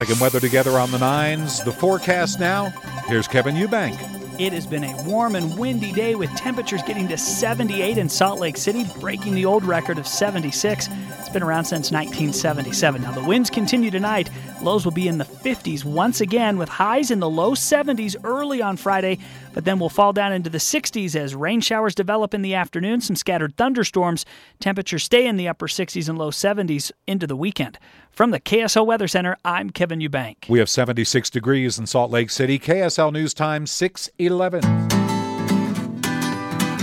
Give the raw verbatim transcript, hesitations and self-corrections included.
Taking weather together on the nines. The forecast now. Here's Kevin Eubank. It has been a warm and windy day with temperatures getting to seventy-eight in Salt Lake City, breaking the old record of seventy-six. It's been around since nineteen seventy-seven. Now, the winds continue tonight. Lows will be in the fifties once again, with highs in the low seventies early on Friday, but then we'll fall down into the sixties as rain showers develop in the afternoon, some scattered thunderstorms. Temperatures stay in the upper sixties and low seventies into the weekend. From the K S L Weather Center, I'm Kevin Eubank. We have seventy-six degrees in Salt Lake City. K S L News Time, six eleven.